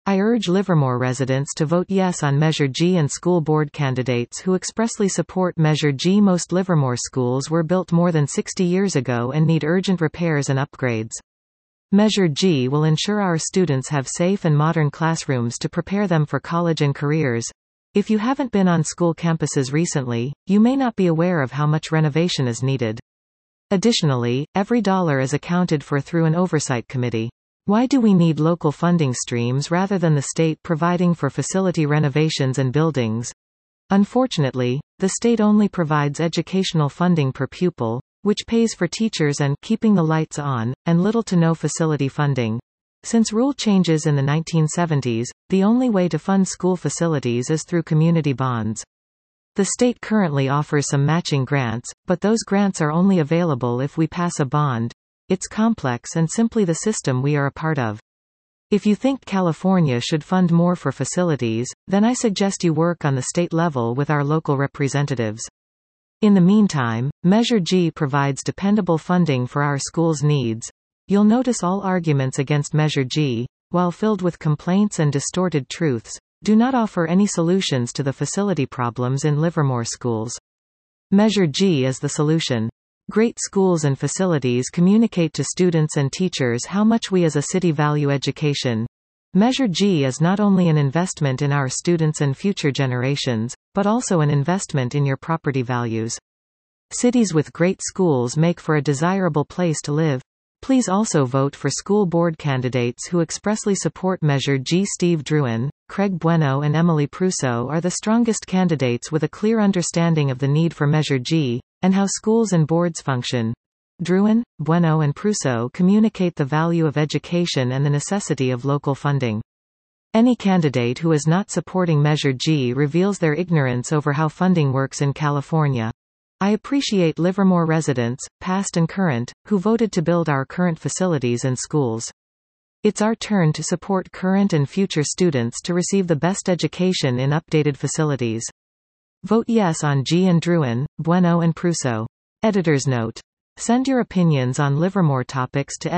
I urge Livermore residents to vote yes on Measure G and school board candidates who expressly support Measure G. Most Livermore schools were built more than 60 years ago and need urgent repairs and upgrades. Measure G will ensure our students have safe and modern classrooms to prepare them for college and careers. If you haven't been on school campuses recently, you may not be aware of how much renovation is needed. Additionally, every dollar is accounted for through an oversight committee. Why do we need local funding streams rather than the state providing for facility renovations and buildings? Unfortunately, the state only provides educational funding per pupil, which pays for teachers and keeping the lights on, and little to no facility funding. Since rule changes in the 1970s, the only way to fund school facilities is through community bonds. The state currently offers some matching grants, but those grants are only available if we pass a bond. It's complex and simply the system we are a part of. If you think California should fund more for facilities, then I suggest you work on the state level with our local representatives. In the meantime, Measure G provides dependable funding for our schools' needs. You'll notice all arguments against Measure G, while filled with complaints and distorted truths, do not offer any solutions to the facility problems in Livermore schools. Measure G is the solution. Great schools and facilities communicate to students and teachers how much we as a city value education. Measure G is not only an investment in our students and future generations, but also an investment in your property values. Cities with great schools make for a desirable place to live. Please also vote for school board candidates who expressly support Measure G. Steve Druin, Craig Bueno and Emily Prusso are the strongest candidates with a clear understanding of the need for Measure G, and how schools and boards function. Druin, Bueno and Prusso communicate the value of education and the necessity of local funding. Any candidate who is not supporting Measure G reveals their ignorance over how funding works in California. I appreciate Livermore residents, past and current, who voted to build our current facilities and schools. It's our turn to support current and future students to receive the best education in updated facilities. Vote yes on G and Druin, Bueno and Prusso. Editor's note. Send your opinions on Livermore topics to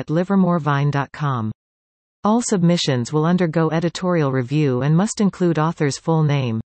editor@livermorevine.com. All submissions will undergo editorial review and must include author's full name.